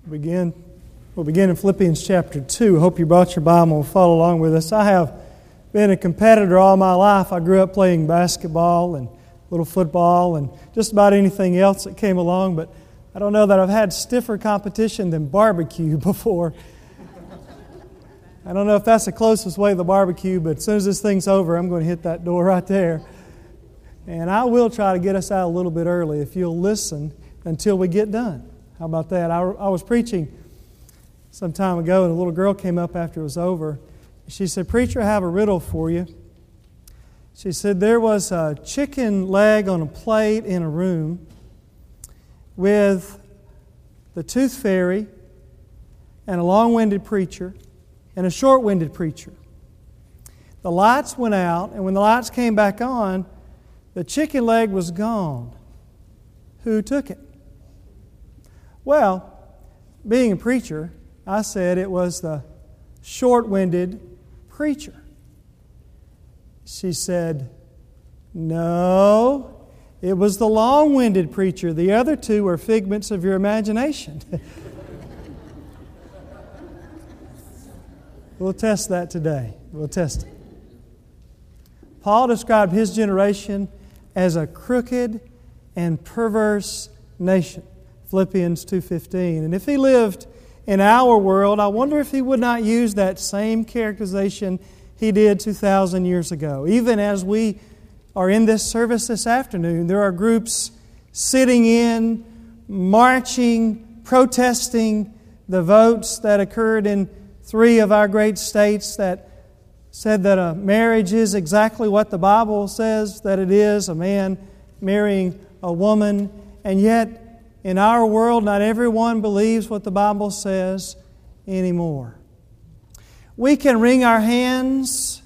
We'll begin in Philippians chapter 2. Hope you brought your Bible and follow along with us. I have been a competitor all my life. I grew up playing basketball and little football and just about anything else that came along, but I don't know that I've had stiffer competition than barbecue before. I don't know if that's the closest way to the barbecue, but as soon as this thing's over, I'm going to hit that door right there. And I will try to get us out a little bit early if you'll listen until we get done. How about that? I was preaching some time ago, and a little girl came up after it was over. She said, "Preacher, I have a riddle for you." She said, there was a chicken leg on a plate in a room with the tooth fairy and a long-winded preacher and a short-winded preacher. The lights went out, and when the lights came back on, the chicken leg was gone. Who took it? Well, being a preacher, I said it was the short-winded preacher. She said, no, it was the long-winded preacher. The other two were figments of your imagination. We'll test that today. We'll test it. Paul described his generation as a crooked and perverse nation. Philippians 2:15. And if he lived in our world, I wonder if he would not use that same characterization he did 2,000 years ago. Even as we are in this service this afternoon, there are groups sitting in, marching, protesting the votes that occurred in 3 of our great states that said that a marriage is exactly what the Bible says that it is, a man marrying a woman. And yet, in our world, not everyone believes what the Bible says anymore. We can wring our hands,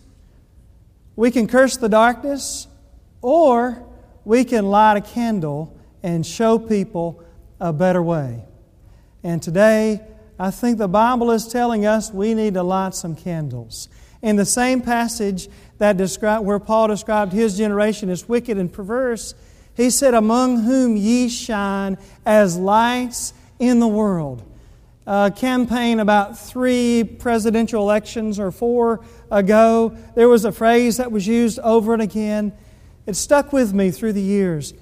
we can curse the darkness, or we can light a candle and show people a better way. And today, I think the Bible is telling us we need to light some candles. In the same passage that where Paul described his generation as wicked and perverse, he said, among whom ye shine as lights in the world. A campaign about 3 presidential elections or 4 ago, there was a phrase that was used over and again. It stuck with me through the years.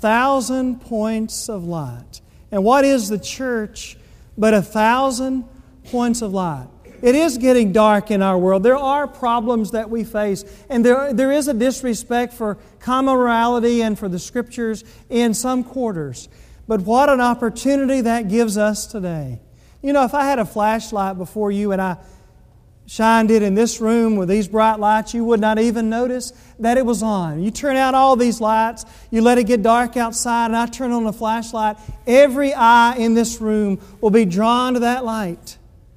1,000 points of light. And what is the church but 1,000 points of light? It is getting dark in our world. There are problems that we face, and there is a disrespect for common morality and for the Scriptures in some quarters. But what an opportunity that gives us today. You know, if I had a flashlight before you and I shined it in this room with these bright lights, you would not even notice that it was on. You turn out all these lights, you let it get dark outside, and I turn on the flashlight. Every eye in this room will be drawn to that light.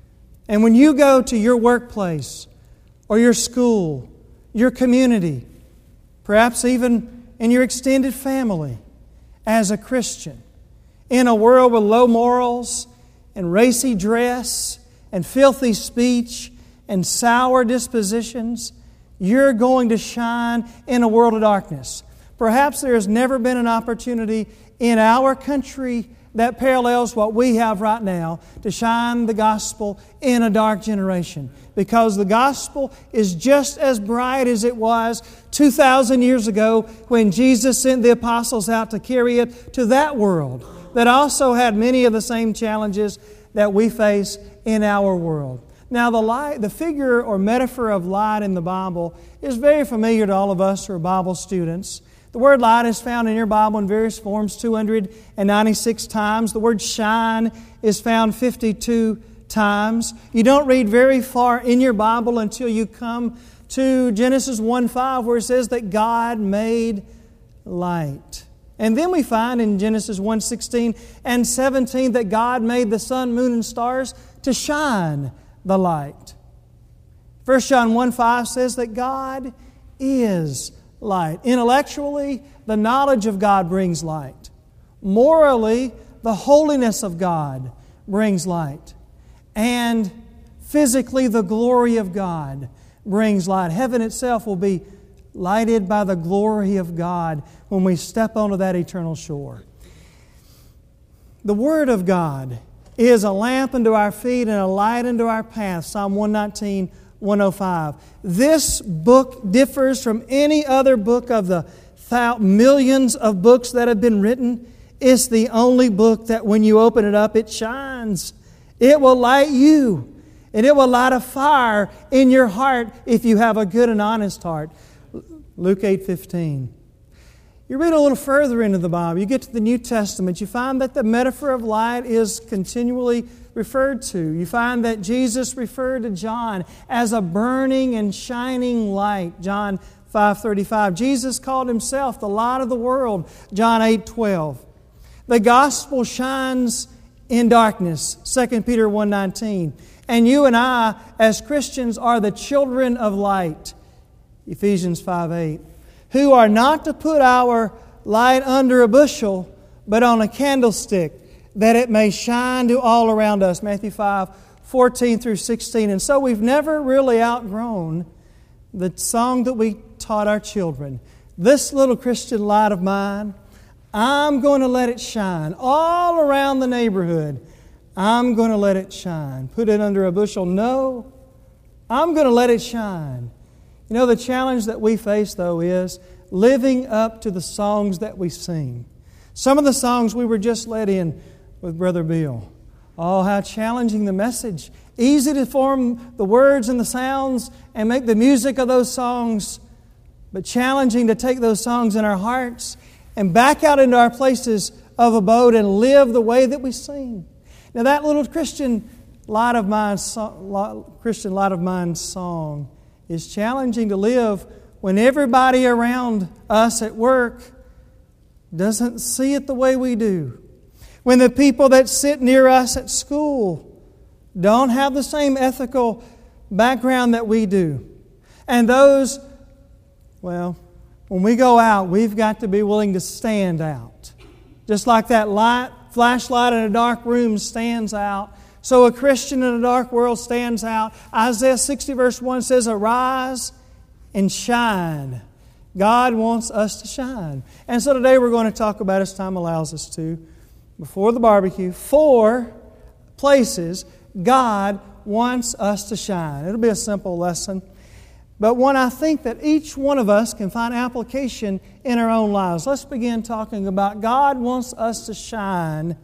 And when you go to your workplace or your school, your community, perhaps even in your extended family, as a Christian, in a world with low morals and racy dress and filthy speech and sour dispositions, you're going to shine in a world of darkness. Perhaps there has never been an opportunity in our country that parallels what we have right now to shine the gospel in a dark generation. Because the gospel is just as bright as it was 2,000 years ago when Jesus sent the apostles out to carry it to that world that also had many of the same challenges that we face in our world. Now, the figure or metaphor of light in the Bible is very familiar to all of us who are Bible students. The word light is found in your Bible in various forms 296 times. The word shine is found 52 times. You don't read very far in your Bible until you come to Genesis 1:5, where it says that God made light. And then we find in Genesis 1:16 and 17 that God made the sun, moon, and stars to shine the light. 1 John 1:5 says that God is light. Intellectually, the knowledge of God brings light. Morally, the holiness of God brings light. And physically, the glory of God brings light. Heaven itself will be lighted by the glory of God when we step onto that eternal shore. The Word of God is a lamp unto our feet and a light unto our path. Psalm 119, 105. This book differs from any other book of the millions of books that have been written. It's the only book that when you open it up, it shines. It will light you, and it will light a fire in your heart if you have a good and honest heart. Luke 8:15. You read a little further into the Bible, you get to the New Testament, you find that the metaphor of light is continually referred to. You find that Jesus referred to John as a burning and shining light, John 5:35. Jesus called Himself the light of the world, John 8:12. The gospel shines in darkness, 2 Peter 1:19. And you and I, as Christians, are the children of light, Ephesians 5:8. Who are not to put our light under a bushel, but on a candlestick, that it may shine to all around us. Matthew 5:14 through 16. And so we've never really outgrown the song that we taught our children. This little Christian light of mine, I'm going to let it shine all around the neighborhood. I'm going to let it shine. Put it under a bushel? No. I'm going to let it shine. You know, the challenge that we face, though, is living up to the songs that we sing. Some of the songs we were just led in with Brother Bill. Oh, how challenging the message. Easy to form the words and the sounds and make the music of those songs, but challenging to take those songs in our hearts and back out into our places of abode and live the way that we sing. Now, that little Christian light of mine song is challenging to live when everybody around us at work doesn't see it the way we do. When the people that sit near us at school don't have the same ethical background that we do. And those, well, when we go out, we've got to be willing to stand out. Just like that flashlight in a dark room stands out, so a Christian in a dark world stands out. Isaiah 60 verse 1 says, "Arise and shine." God wants us to shine. And so today we're going to talk about, as time allows us to, before the barbecue, 4 places God wants us to shine. It'll be a simple lesson, but one I think that each one of us can find application in our own lives. Let's begin talking about God wants us to shine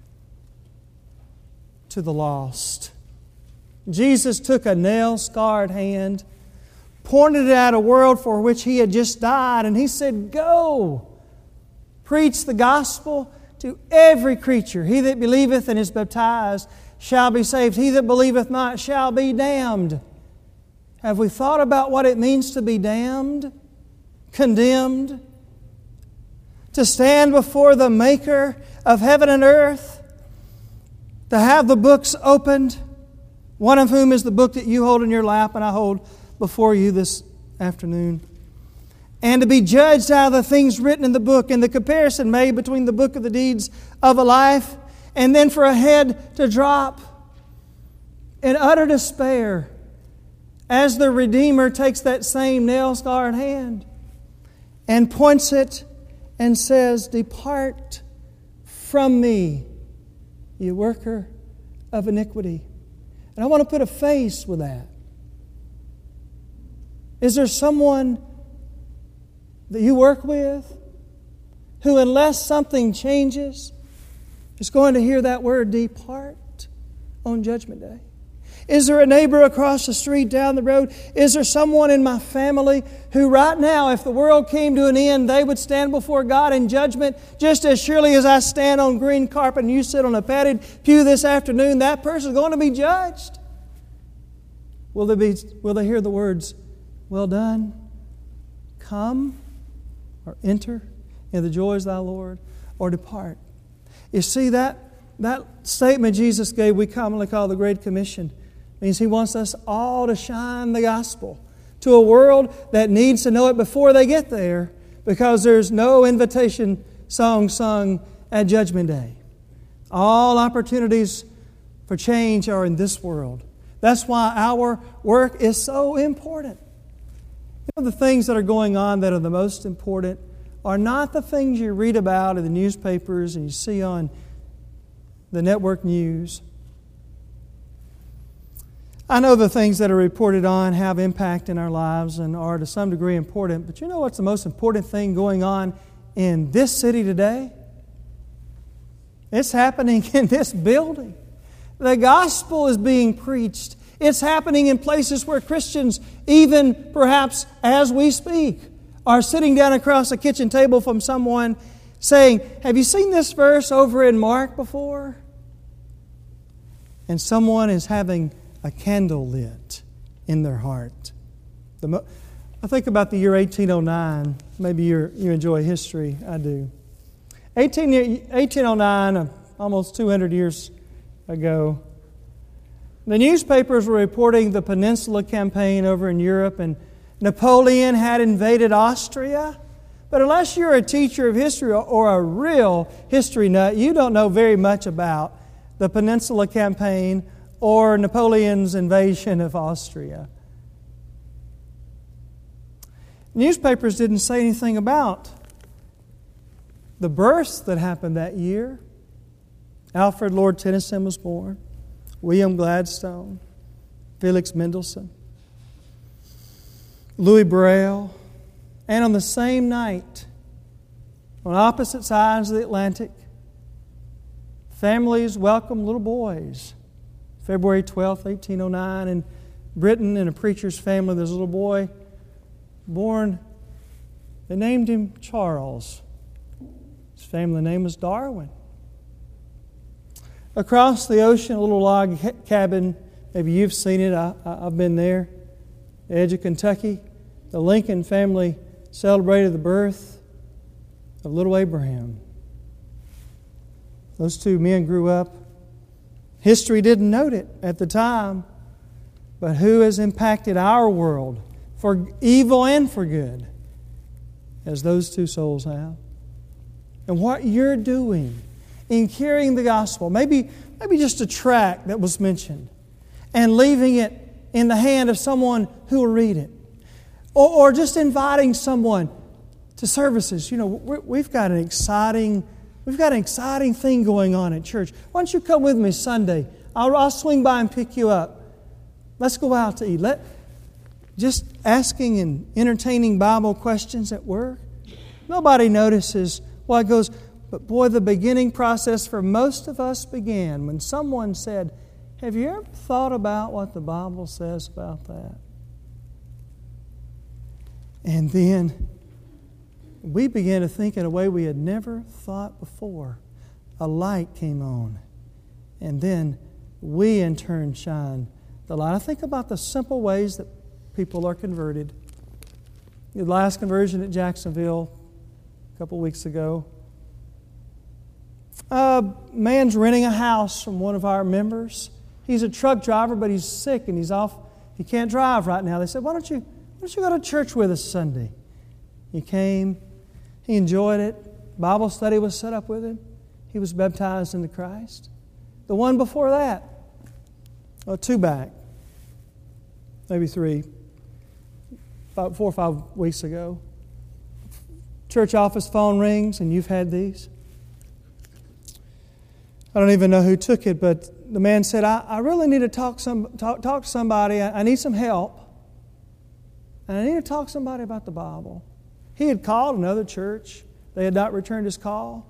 to the lost. Jesus took a nail-scarred hand, pointed it at a world for which He had just died, and He said, "Go, preach the gospel to every creature. He that believeth and is baptized shall be saved. He that believeth not shall be damned." Have we thought about what it means to be damned, condemned, to stand before the Maker of heaven and earth, to have the books opened, one of whom is the book that you hold in your lap and I hold before you this afternoon, and to be judged out of the things written in the book and the comparison made between the book of the deeds of a life, and then for a head to drop in utter despair as the Redeemer takes that same nail-scarred hand and points it and says, "Depart from me, you worker of iniquity." And I want to put a face with that. Is there someone that you work with who, unless something changes, is going to hear that word "depart" on Judgment Day? Is there a neighbor across the street, down the road? Is there someone in my family who right now, if the world came to an end, they would stand before God in judgment just as surely as I stand on green carpet and you sit on a padded pew this afternoon? That person is going to be judged. Will they hear the words, "Well done, come," or "Enter in the joys of thy Lord," or "Depart"? You see, that statement Jesus gave, we commonly call the Great Commission, means He wants us all to shine the gospel to a world that needs to know it before they get there, because there's no invitation song sung at Judgment Day. All opportunities for change are in this world. That's why our work is so important. You know, the things that are going on that are the most important are not the things you read about in the newspapers and you see on the network news. I know the things that are reported on have impact in our lives and are to some degree important, but you know what's the most important thing going on in this city today? It's happening in this building. The gospel is being preached. It's happening in places where Christians, even perhaps as we speak, are sitting down across a kitchen table from someone saying, "Have you seen this verse over in Mark before?" And someone is having a candle lit in their heart. I think about the year 1809. Maybe you enjoy history. I do. 1809, almost 200 years ago, the newspapers were reporting the Peninsula Campaign over in Europe, and Napoleon had invaded Austria. But unless you're a teacher of history or a real history nut, you don't know very much about the Peninsula Campaign or Napoleon's invasion of Austria. Newspapers didn't say anything about the births that happened that year. Alfred Lord Tennyson was born, William Gladstone, Felix Mendelssohn, Louis Braille, and on the same night, on opposite sides of the Atlantic, families welcomed little boys. February 12th, 1809, in Britain, in a preacher's family, there's a little boy born. They named him Charles. His family name was Darwin. Across the ocean, a little log cabin, maybe you've seen it, I've been there, the edge of Kentucky. The Lincoln family celebrated the birth of little Abraham. Those two men grew up. History didn't note it at the time, but who has impacted our world for evil and for good as those two souls have? And what you're doing in carrying the gospel, maybe just a tract that was mentioned, and leaving it in the hand of someone who will read it, or just inviting someone to services. You know, we've got an exciting thing going on at church. Why don't you come with me Sunday? I'll swing by and pick you up. Let's go out to eat. Just asking and entertaining Bible questions at work. Nobody notices why it goes. But boy, the beginning process for most of us began when someone said, "Have you ever thought about what the Bible says about that?" And then we began to think in a way we had never thought before. A light came on. And then we in turn shine the light. I think about the simple ways that people are converted. The last conversion at Jacksonville a couple weeks ago. A man's renting a house from one of our members. He's a truck driver, but he's sick and he's off. He can't drive right now. They said, why don't you go to church with us Sunday? He came. He enjoyed it. Bible study was set up with him. He was baptized into Christ. The one before that, two back, maybe three, about 4 or 5 weeks ago. Church office phone rings, and you've had these. I don't even know who took it, but the man said, I really need to talk to somebody. I need some help. And I need to talk to somebody about the Bible. He had called another church. They had not returned his call.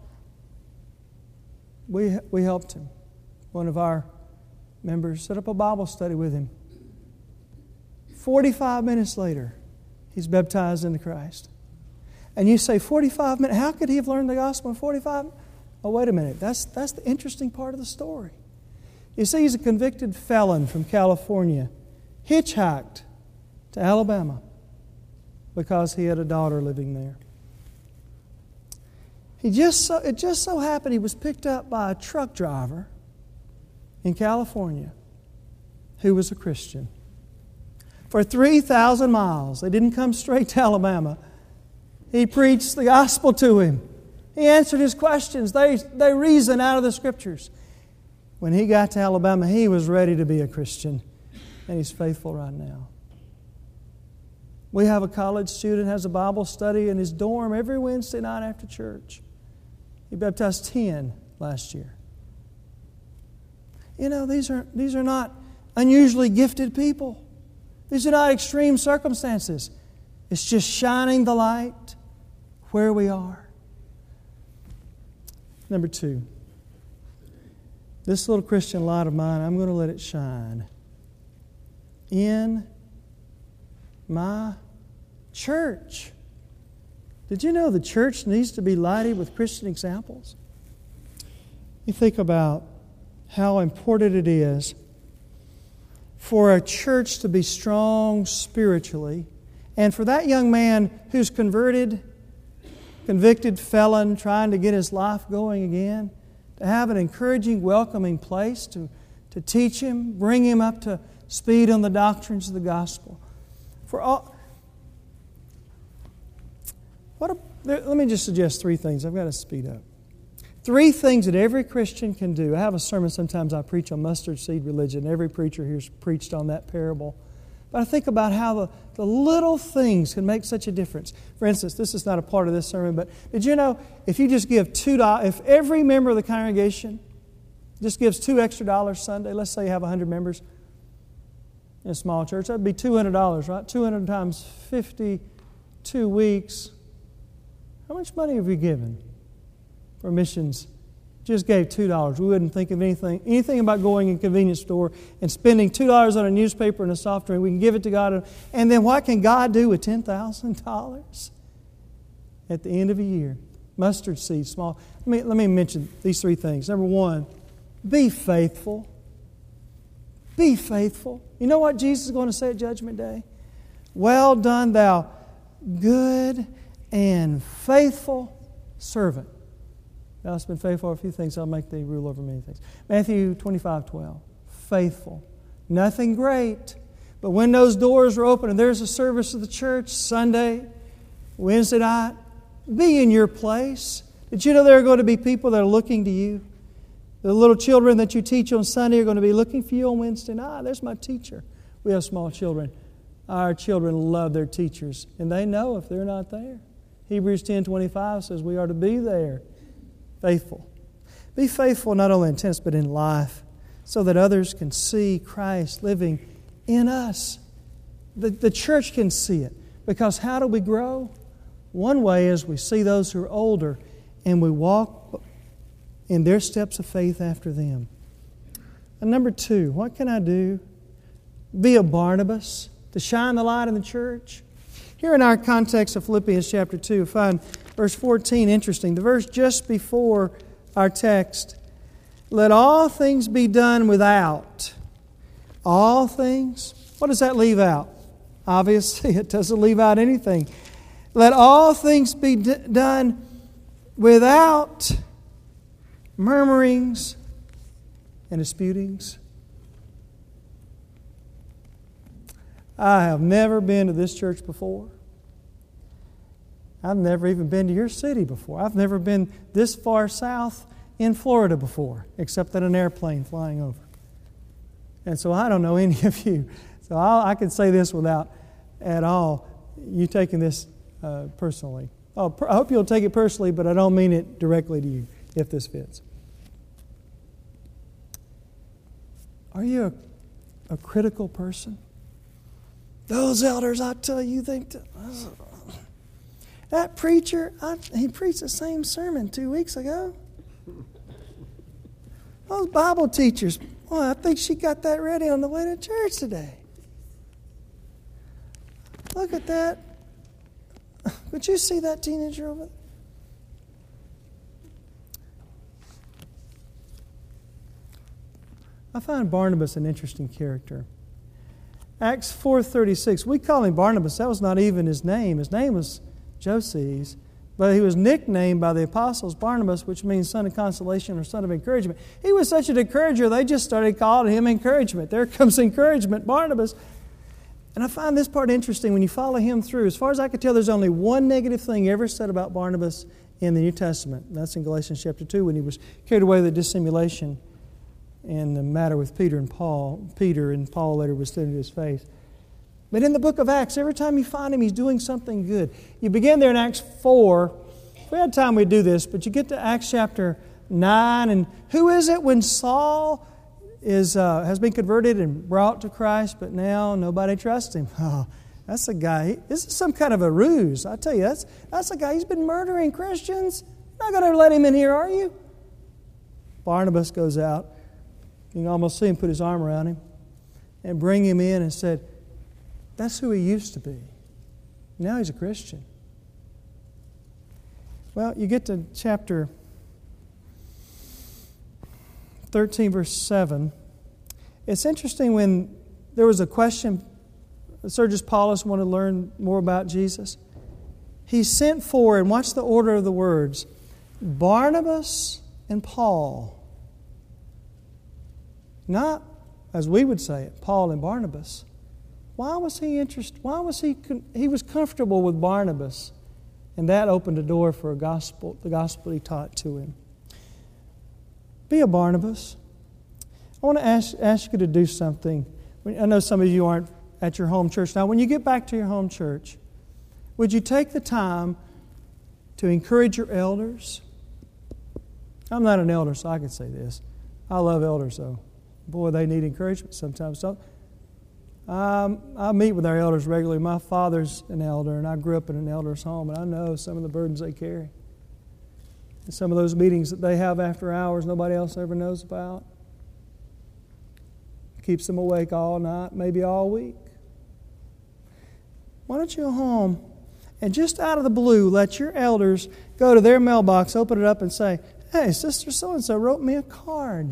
We helped him. One of our members set up a Bible study with him. 45 minutes later, he's baptized into Christ. And you say, 45 minutes? How could he have learned the gospel in 45 minutes? Oh, wait a minute. That's the interesting part of the story. You see, he's a convicted felon from California, hitchhiked to Alabama because he had a daughter living there. It just so happened he was picked up by a truck driver in California who was a Christian. For 3,000 miles, they didn't come straight to Alabama. He preached the gospel to him. He answered his questions. They reasoned out of the Scriptures. When he got to Alabama, he was ready to be a Christian, and he's faithful right now. We have a college student who has a Bible study in his dorm every Wednesday night after church. He baptized 10 last year. these are not unusually gifted people. These are not extreme circumstances. It's just shining the light where we are. Number 2, this little Christian light of mine, I'm going to let it shine in my church. Did you know the church needs to be lighted with Christian examples? You think about how important it is for a church to be strong spiritually, and for that young man who's converted, convicted felon, trying to get his life going again, to have an encouraging, welcoming place to teach him, bring him up to speed on the doctrines of the gospel. Let me just suggest 3 things. I've got to speed up. 3 things that every Christian can do. I have a sermon sometimes I preach on mustard seed religion. Every preacher here's preached on that parable. But I think about how the little things can make such a difference. For instance, this is not a part of this sermon, but did you know if you just give $2, if every member of the congregation just gives $2 extra Sunday, let's say you have 100 members in a small church, that'd be $200, right? 200 times 52 weeks. How much money have we given for missions? Just gave $2. We wouldn't think of anything about going in a convenience store and spending $2 on a newspaper and a soft drink. We can give it to God. And then what can God do with $10,000 at the end of a year? Mustard seed, small. Let me mention these 3 things. Number 1, be faithful. Be faithful. You know what Jesus is going to say at Judgment Day? Well done, thou good and faithful servant. Thou hast been faithful over a few things, I'll make thee rule over many things. Matthew 25:12. Faithful. Nothing great. But when those doors are open and there's a service of the church, Sunday, Wednesday night, be in your place. Did you know there are going to be people that are looking to you? The little children that you teach on Sunday are going to be looking for you on Wednesday night. There's my teacher. We have small children. Our children love their teachers, and they know if they're not there. Hebrews 10:25 says we are to be there. Faithful. Be faithful not only in tense but in life, so that others can see Christ living in us. The church can see it. Because how do we grow? One way is we see those who are older and we walk in their steps of faith after them. And number 2, what can I do? Be a Barnabas to shine the light in the church. Here in our context of Philippians chapter 2, we find verse 14 interesting. The verse just before our text. Let all things be done without. All things? What does that leave out? Obviously, it doesn't leave out anything. Let all things be done without murmurings and disputings. I have never been to this church before. I've never even been to your city before. I've never been this far south in Florida before, except in an airplane flying over. And so I don't know any of you. So I can say this without at all you taking this personally. I hope you'll take it personally, but I don't mean it directly to you, if this fits. Are you a critical person? Those elders, I tell you, that preacher, he preached the same sermon 2 weeks ago. Those Bible teachers, well, I think she got that ready on the way to church today. Look at that. Could you see that teenager over there? I find Barnabas an interesting character. Acts 4:36, we call him Barnabas. That was not even his name. His name was Joses, but he was nicknamed by the apostles Barnabas, which means son of consolation or son of encouragement. He was such an encourager, they just started calling him encouragement. There comes encouragement, Barnabas. And I find this part interesting when you follow him through. As far as I can tell, there's only one negative thing ever said about Barnabas in the New Testament. That's in Galatians chapter 2 when he was carried away with the dissimulation in the matter with Peter and Paul later was thrown to his face. But in the book of Acts, every time you find him, he's doing something good. You begin there in Acts 4. If we had time, we'd do this, but you get to Acts chapter 9, and who is it when Saul has been converted and brought to Christ, but now nobody trusts him. Oh, that's a guy. This is some kind of a ruse. I tell you, that's a guy. He's been murdering Christians. You're not going to let him in here, are you? Barnabas goes out. You can almost see him put his arm around him and bring him in and said, that's who he used to be. Now he's a Christian. Well, you get to chapter 13, verse 7. It's interesting when there was a question, Sergius Paulus wanted to learn more about Jesus. He sent for, and watch the order of the words, Barnabas and Paul. Not, as we would say it, Paul and Barnabas. Why was he interested? Why was he was comfortable with Barnabas? And that opened a door for the gospel he taught to him. Be a Barnabas. I want to ask you to do something. I know some of you aren't at your home church. Now, when you get back to your home church, would you take the time to encourage your elders? I'm not an elder, so I can say this. I love elders, though. Boy, they need encouragement sometimes. So, I meet with our elders regularly. My father's an elder, and I grew up in an elder's home, and I know some of the burdens they carry. And some of those meetings that they have after hours nobody else ever knows about. Keeps them awake all night, maybe all week. Why don't you go home and just out of the blue let your elders go to their mailbox, open it up and say, hey, Sister so-and-so wrote me a card.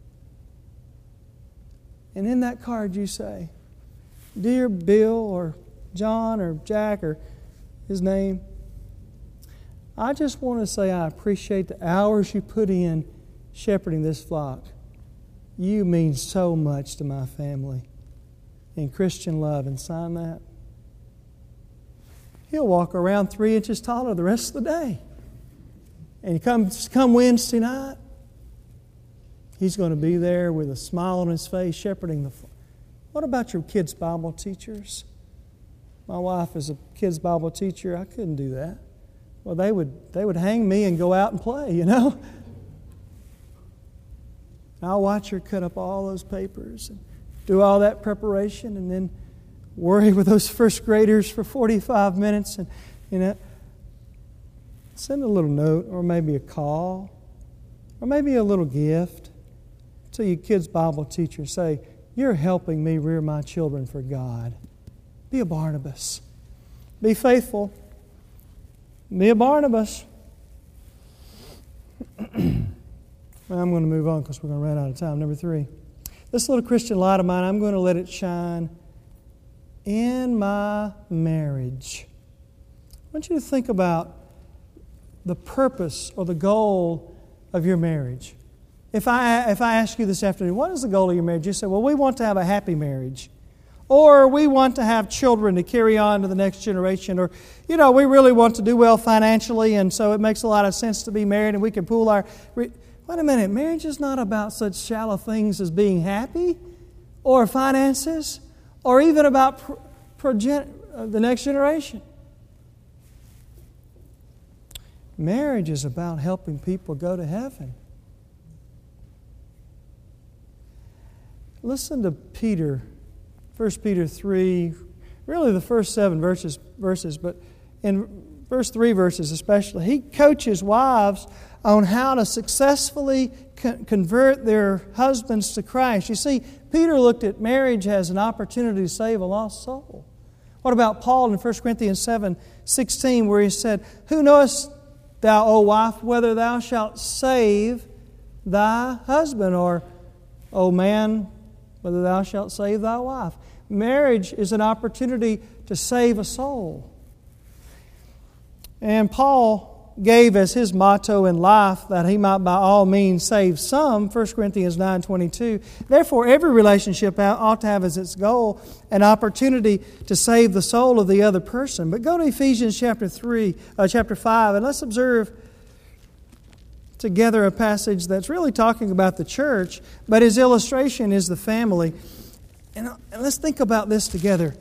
And in that card you say, Dear Bill or John or Jack or his name, I just want to say I appreciate the hours you put in shepherding this flock. You mean so much to my family in Christian love, and sign that. He'll walk around 3 inches taller the rest of the day. And come Wednesday night, he's going to be there with a smile on his face shepherding the flock. What about your kids' Bible teachers? My wife is a kids' Bible teacher. I couldn't do that. Well, they would hang me and go out and play, you know. I'll watch her cut up all those papers and do all that preparation and then worry with those first graders for 45 minutes and, send a little note or maybe a call or maybe a little gift to your kids' Bible teacher. Say, you're helping me rear my children for God. Be a Barnabas. Be faithful. Be a Barnabas. I'm going to move on because we're going to run out of time. Number 3. This little Christian light of mine, I'm going to let it shine in my marriage. I want you to think about the purpose or the goal of your marriage. If I ask you this afternoon, what is the goal of your marriage? You say, well, we want to have a happy marriage. Or we want to have children to carry on to the next generation. Or, we really want to do well financially, and so it makes a lot of sense to be married, and we can pool our... Wait a minute, marriage is not about such shallow things as being happy or finances or even about the next generation. Marriage is about helping people go to heaven. Listen to Peter, 1 Peter 3, really the first 7 verses, but in verse 3 verses especially, he coaches wives on how to successfully convert their husbands to Christ. You see, Peter looked at marriage as an opportunity to save a lost soul. What about Paul in 1 Corinthians 7:16, where he said, Who knowest thou, O wife, whether thou shalt save thy husband, or, O man, whether thou shalt save thy wife? Marriage is an opportunity to save a soul. And Paul gave as his motto in life that he might by all means save some, 1 Corinthians 9:22. Therefore, every relationship ought to have as its goal an opportunity to save the soul of the other person. But go to Ephesians chapter 5, and let's observe together a passage that's really talking about the church, but his illustration is the family. And let's think about this together.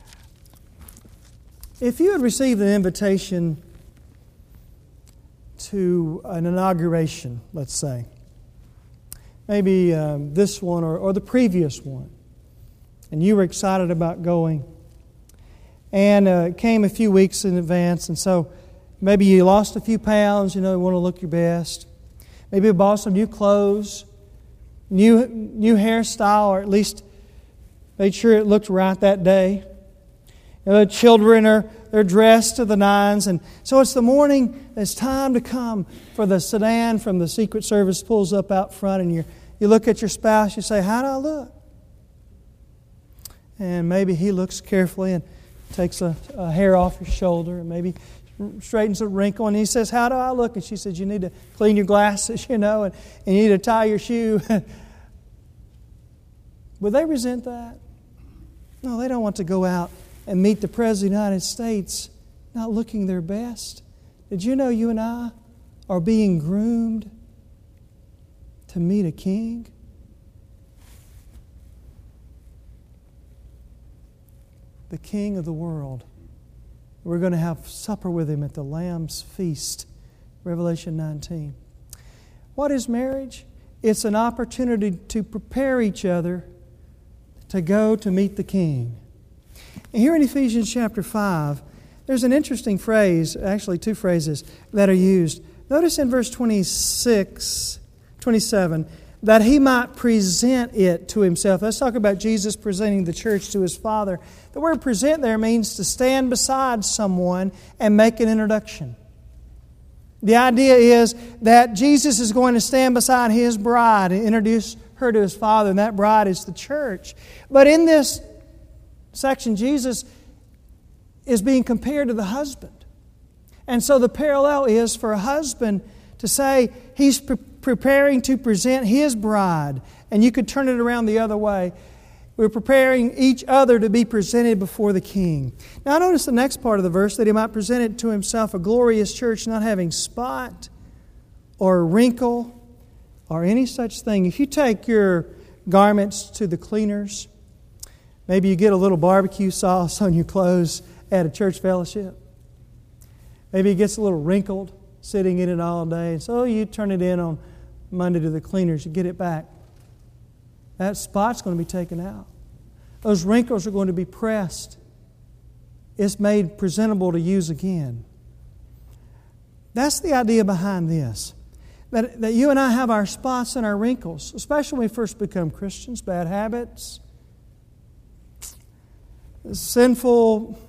If you had received an invitation to an inauguration, let's say, maybe this one or the previous one, and you were excited about going, and it came a few weeks in advance, and so maybe you lost a few pounds, you want to look your best. Maybe you bought some new clothes, new hairstyle, or at least made sure it looked right that day. The children they're dressed to the nines, and so it's the morning. It's time to come for the sedan from the Secret Service pulls up out front, and you look at your spouse. You say, "How do I look?" And maybe he looks carefully and takes a hair off your shoulder, and maybe straightens a wrinkle, and he says, "How do I look?" And she says, "You need to clean your glasses, and you need to tie your shoe." Would they resent that? No, they don't want to go out and meet the President of the United States not looking their best. Did you know you and I are being groomed to meet a king? The King of the world. We're going to have supper with Him at the Lamb's feast, Revelation 19. What is marriage? It's an opportunity to prepare each other to go to meet the King. And here in Ephesians chapter 5, there's an interesting phrase, actually two phrases, that are used. Notice in verse 27, that He might present it to Himself. Let's talk about Jesus presenting the church to His Father. The word present there means to stand beside someone and make an introduction. The idea is that Jesus is going to stand beside His bride and introduce her to His Father, and that bride is the church. But in this section, Jesus is being compared to the husband. And so the parallel is for a husband to say he's preparing to present his bride. And you could turn it around the other way. We're preparing each other to be presented before the King. Now notice the next part of the verse, that He might present it to Himself a glorious church, not having spot or wrinkle or any such thing. If you take your garments to the cleaners, maybe you get a little barbecue sauce on your clothes at a church fellowship. Maybe it gets a little wrinkled sitting in it all day. And so you turn it in on Monday to the cleaners, you get it back. That spot's going to be taken out. Those wrinkles are going to be pressed. It's made presentable to use again. That's the idea behind this. That you and I have our spots and our wrinkles, especially when we first become Christians, bad habits, sinful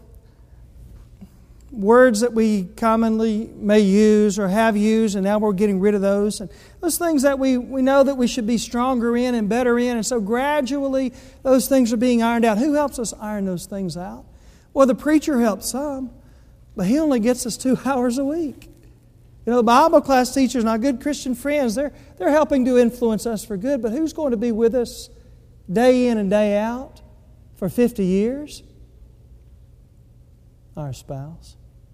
words that we commonly may use or have used, and now we're getting rid of those. And those things that we know that we should be stronger in and better in, and so gradually those things are being ironed out. Who helps us iron those things out? Well, the preacher helps some, but he only gets us 2 hours a week. The Bible class teachers and our good Christian friends, they're helping to influence us for good, but who's going to be with us day in and day out for 50 years? Our spouse.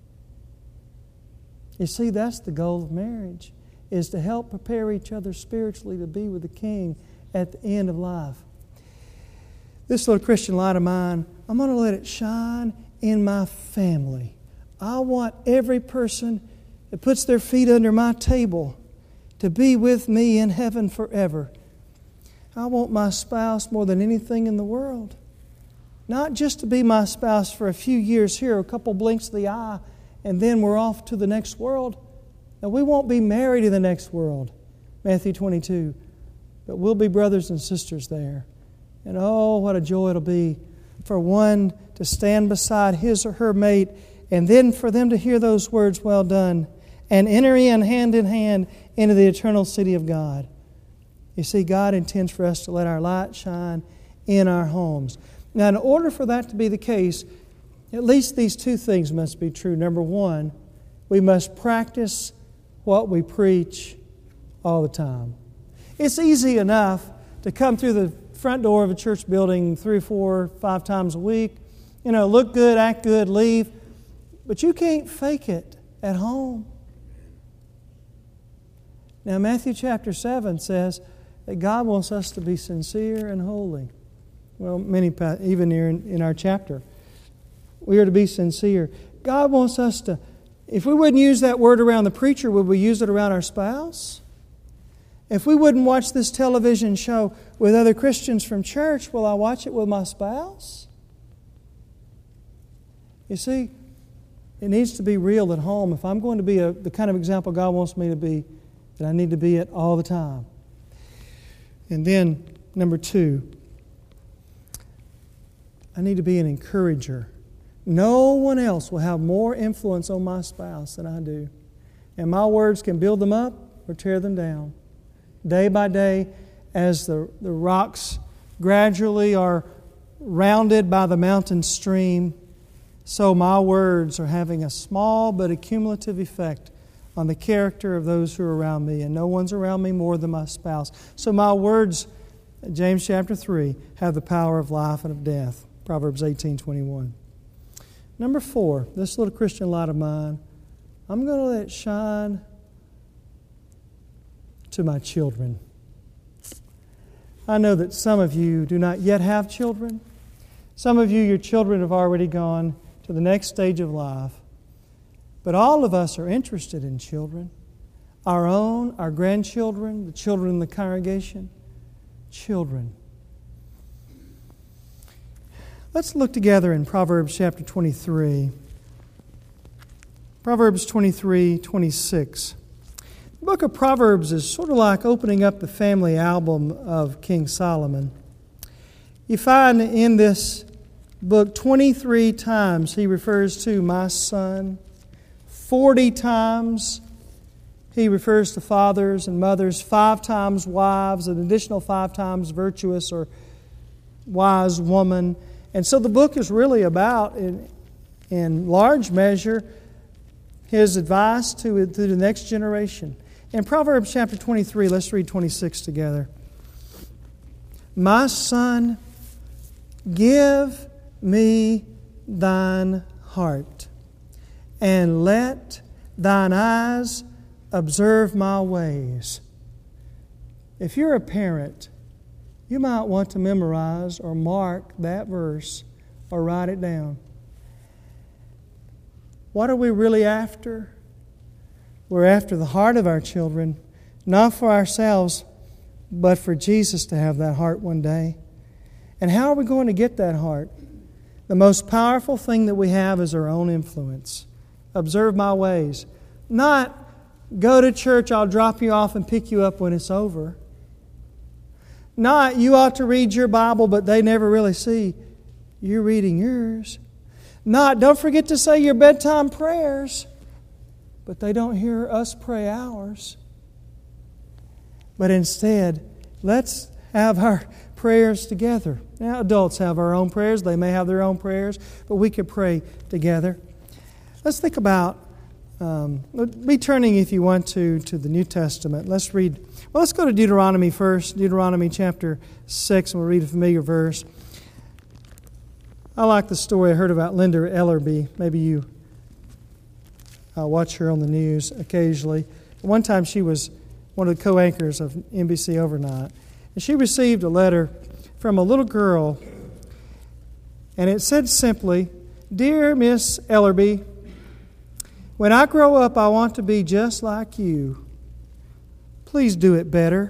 You see, that's the goal of marriage, is to help prepare each other spiritually to be with the King at the end of life. This little Christian light of mine, I'm going to let it shine in my family. I want every person that puts their feet under my table to be with me in heaven forever. I want my spouse more than anything in the world. Not just to be my spouse for a few years here, a couple blinks of the eye, and then we're off to the next world. Now, we won't be married in the next world, Matthew 22, but we'll be brothers and sisters there. And oh, what a joy it'll be for one to stand beside his or her mate, and then for them to hear those words, "Well done," and enter in hand into the eternal city of God. You see, God intends for us to let our light shine in our homes. Now, in order for that to be the case, at least these two things must be true. Number one, we must practice what we preach all the time. It's easy enough to come through the front door of a church building 3, 4, 5 times a week, look good, act good, leave, but you can't fake it at home. Now, Matthew chapter 7 says that God wants us to be sincere and holy. Well, even here in our chapter, we are to be sincere. God wants us to, if we wouldn't use that word around the preacher, would we use it around our spouse? If we wouldn't watch this television show with other Christians from church, will I watch it with my spouse? You see, it needs to be real at home. If I'm going to be the kind of example God wants me to be, then I need to be it all the time. And then, number 2, I need to be an encourager. No one else will have more influence on my spouse than I do. And my words can build them up or tear them down. Day by day, as the rocks gradually are rounded by the mountain stream, so my words are having a small but a cumulative effect on the character of those who are around me. And no one's around me more than my spouse. So my words, James chapter 3, have the power of life and of death. Proverbs 18:21. Number 4, this little Christian light of mine, I'm going to let it shine to my children. I know that some of you do not yet have children. Some of you, your children have already gone to the next stage of life. But all of us are interested in children. Our own, our grandchildren, the children in the congregation. Children. Let's look together in Proverbs chapter 23. Proverbs 23:26. The book of Proverbs is sort of like opening up the family album of King Solomon. You find in this book 23 times he refers to my son. 40 times he refers to fathers and mothers. 5 times wives, an additional 5 times virtuous or wise woman. And so the book is really about, in large measure, his advice to the next generation. In Proverbs chapter 23, let's read 26 together. My son, give me thine heart, and let thine eyes observe my ways. If you're a parent, you might want to memorize or mark that verse or write it down. What are we really after? We're after the heart of our children, not for ourselves, but for Jesus to have that heart one day. And how are we going to get that heart? The most powerful thing that we have is our own influence. Observe my ways. Not go to church, I'll drop you off and pick you up when it's over. Not you ought to read your Bible, but they never really see you're reading yours. Not don't forget to say your bedtime prayers, but they don't hear us pray ours. But instead, let's have our prayers together. Now, adults have our own prayers. They may have their own prayers, but we could pray together. Let's think about, be turning, if you want to the New Testament. Let's read, well, let's go to Deuteronomy first, Deuteronomy chapter 6, and we'll read a familiar verse. I like the story I heard about Linda Ellerbee. Maybe you watch her on the news occasionally. One time she was one of the co-anchors of NBC Overnight, and she received a letter from a little girl, and it said simply, "Dear Miss Ellerbee, when I grow up, I want to be just like you. Please do it better."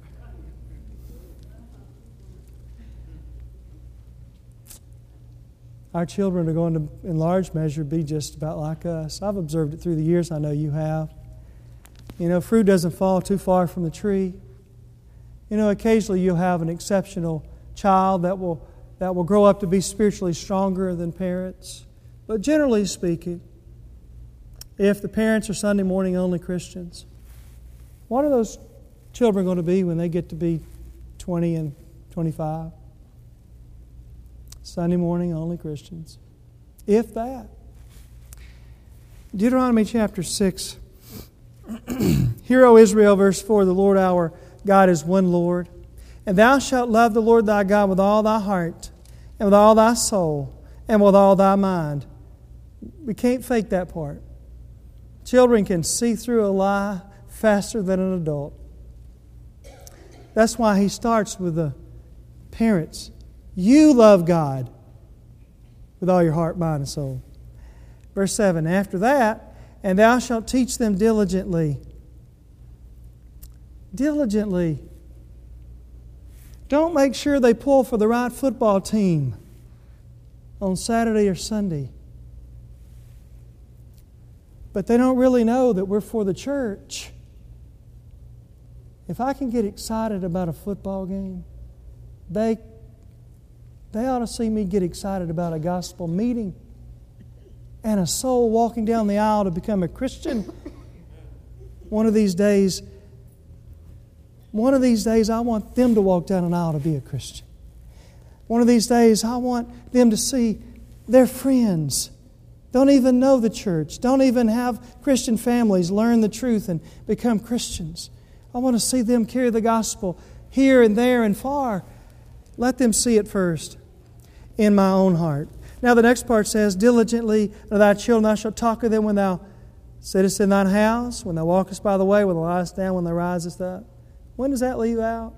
Our children are going to, in large measure, be just about like us. I've observed it through the years. I know you have. You know, fruit doesn't fall too far from the tree. You know, occasionally you'll have an exceptional child that will grow up to be spiritually stronger than parents. But generally speaking, if the parents are Sunday morning only Christians, what are those children going to be when they get to be 20 and 25? Sunday morning only Christians. If that. Deuteronomy chapter 6. Hear, O Israel, verse 4, the Lord our God is one Lord. And thou shalt love the Lord thy God with all thy heart, and with all thy soul, and with all thy mind. We can't fake that part. Children can see through a lie faster than an adult. That's why he starts with the parents. You love God with all your heart, mind, and soul. Verse 7, after that, and thou shalt teach them diligently diligently. Don't make sure they pull for the right football team on Saturday or Sunday. But they don't really know that we're for the church. If I can get excited about a football game, they ought to see me get excited about a gospel meeting and a soul walking down the aisle to become a Christian. One of these days, I want them to walk down an aisle to be a Christian. One of these days, I want them to see their friends don't even know the church, don't even have Christian families, learn the truth and become Christians. I want to see them carry the gospel here and there and far. Let them see it first in my own heart. Now the next part says, diligently to thy children thou shalt talk of them when thou sittest in thine house, when thou walkest by the way, when thou liest down, when thou risest up. When does that leave out?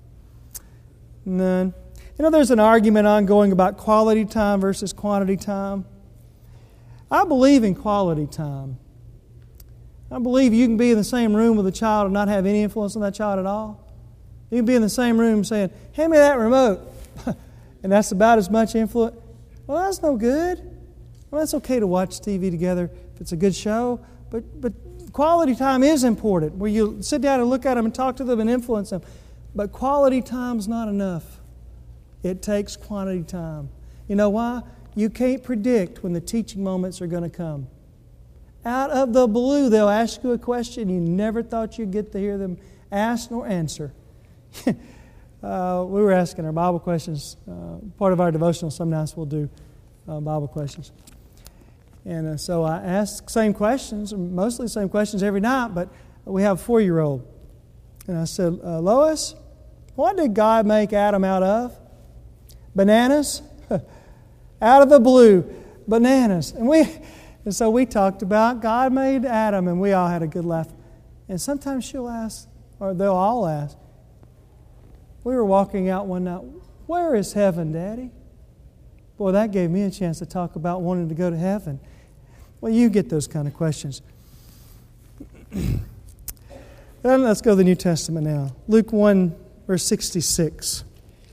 None. You know, there's an argument ongoing about quality time versus quantity time. I believe in quality time. I believe you can be in the same room with a child and not have any influence on that child at all. You can be in the same room saying, hand me that remote. And that's about as much influence. Well, that's no good. Well, it's okay to watch TV together if it's a good show. But quality time is important, where you sit down and look at them and talk to them and influence them. But quality time's not enough. It takes quantity time. You know why? You can't predict when the teaching moments are going to come. Out of the blue, they'll ask you a question you never thought you'd get to hear them ask nor answer. We were asking our Bible questions. Part of our devotional, some nights we'll do Bible questions. And so I asked same questions, mostly the same questions every night, but we have a 4-year-old. And I said, Lois, what did God make Adam out of? Bananas? Out of the blue, bananas. And so we talked about God made Adam, and we all had a good laugh. And sometimes she'll ask, or they'll all ask, we were walking out one night, where is heaven, Daddy? Boy, that gave me a chance to talk about wanting to go to heaven. Well, you get those kind of questions. Then let's go to the New Testament now. Luke 1, verse 66.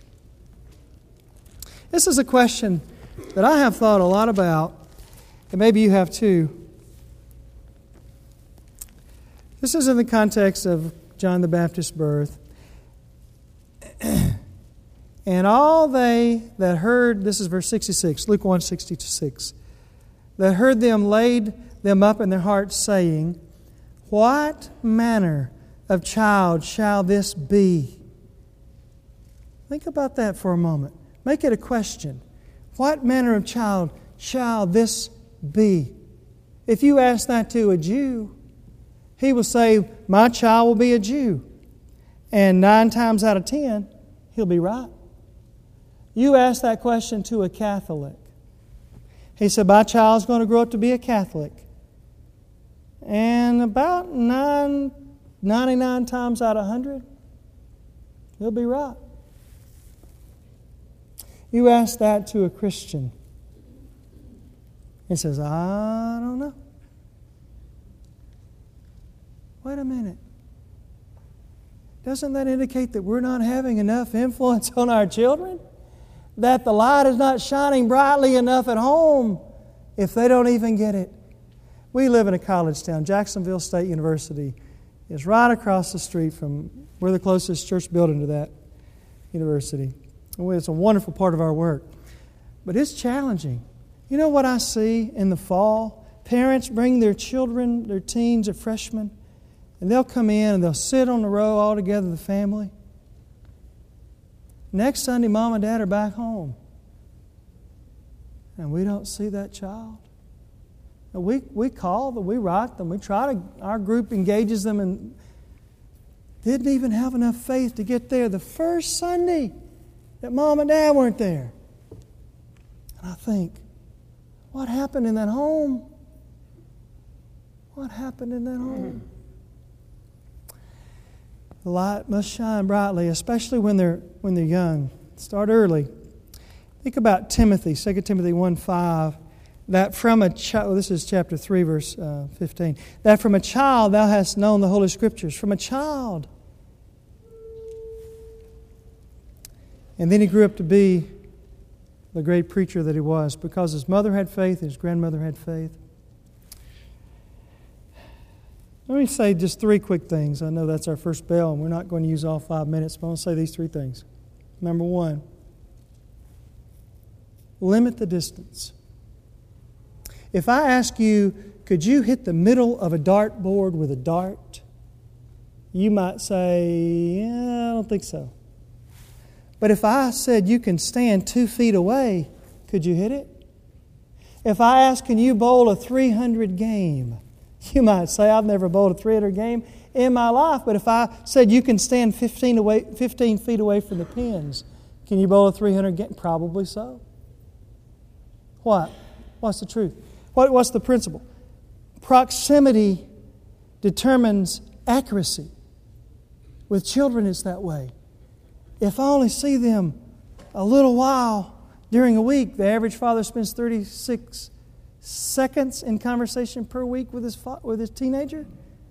This is a question that I have thought a lot about, and maybe you have too. This is in the context of John the Baptist's birth. And all they that heard, this is verse 66, Luke 1, 66, that heard them laid them up in their hearts, saying, what manner of child shall this be? Think about that for a moment. Make it a question. What manner of child shall this be? If you ask that to a Jew, he will say, my child will be a Jew. And 9 times out of 10, he'll be right. You ask that question to a Catholic. He said, my child's going to grow up to be a Catholic. And about 99 times out of 100, he'll be right. You ask that to a Christian. He says, I don't know. Wait a minute. Doesn't that indicate that we're not having enough influence on our children? That the light is not shining brightly enough at home if they don't even get it? We live in a college town. Jacksonville State University is right across the street from, we're the closest church building to that university. It's a wonderful part of our work. But it's challenging. You know what I see in the fall? Parents bring their children, their teens, their freshmen, and they'll come in and they'll sit on the row all together, the family. Next Sunday, Mom and Dad are back home. And we don't see that child. And we call them, we write them, our group engages them, and didn't even have enough faith to get there the first Sunday that Mom and Dad weren't there. And I think, what happened in that home? What happened in that home? The light must shine brightly, especially when they're young. Start early. Think about Timothy, 2 Timothy 1:5. That from a child, this is chapter 3, verse 15. That from a child thou hast known the Holy Scriptures. From a child. And then he grew up to be the great preacher that he was because his mother had faith, his grandmother had faith. Let me say just 3 quick things. I know that's our first bell, and we're not going to use all 5 minutes, but I want to say these 3 things. Number 1, limit the distance. If I ask you, could you hit the middle of a dartboard with a dart? You might say, yeah, I don't think so. But if I said you can stand 2 feet away, could you hit it? If I ask, can you bowl a 300 game? You might say, I've never bowled a 300 game in my life. But if I said you can stand 15 feet away from the pins, can you bowl a 300 game? Probably so. What? What's the truth? What's the principle? Proximity determines accuracy. With children, it's that way. If I only see them a little while during a week, the average father spends 36 seconds in conversation per week with his teenager.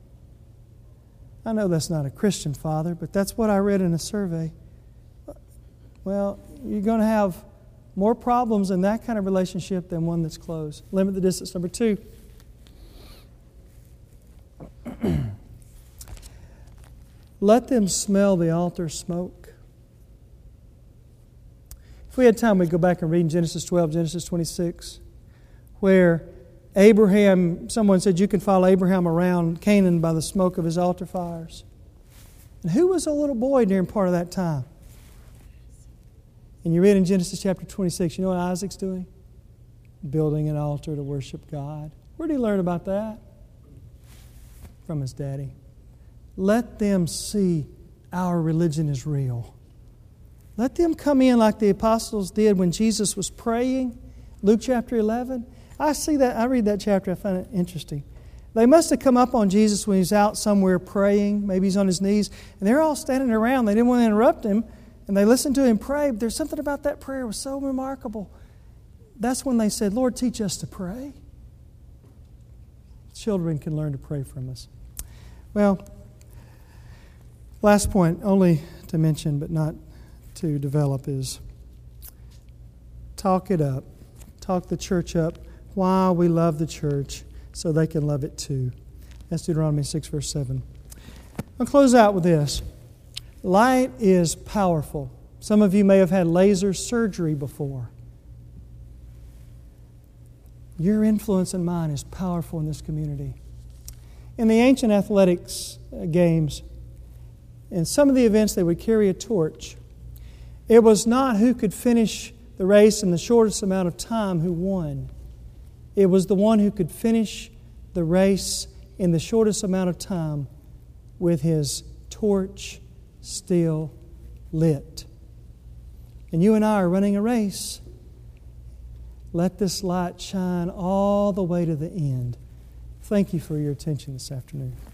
I know that's not a Christian father, but that's what I read in a survey. Well, you're going to have more problems in that kind of relationship than one that's close. Limit the distance. Number 2. Let them smell the altar smoke. If we had time, we'd go back and read in Genesis 12, Genesis 26, where Abraham, someone said you can follow Abraham around Canaan by the smoke of his altar fires. And who was a little boy during part of that time? And you read in Genesis chapter 26, you know what Isaac's doing? Building an altar to worship God. Where did he learn about that? From his daddy. Let them see our religion is real. Let them come in like the apostles did when Jesus was praying. Luke chapter 11. I see that. I read that chapter. I find it interesting. They must have come up on Jesus when he's out somewhere praying. Maybe he's on his knees. And they're all standing around. They didn't want to interrupt him. And they listened to him pray. But there's something about that prayer that was so remarkable. That's when they said, Lord, teach us to pray. Children can learn to pray from us. Well, last point, only to mention but not to develop, is talk it up. Talk the church up. Why we love the church so they can love it too. That's Deuteronomy 6, verse 7. I'll close out with this. Light is powerful. Some of you may have had laser surgery before. Your influence and mine is powerful in this community. In the ancient athletics games, in some of the events, they would carry a torch. It was not who could finish the race in the shortest amount of time who won. It was the one who could finish the race in the shortest amount of time with his torch still lit. And you and I are running a race. Let this light shine all the way to the end. Thank you for your attention this afternoon.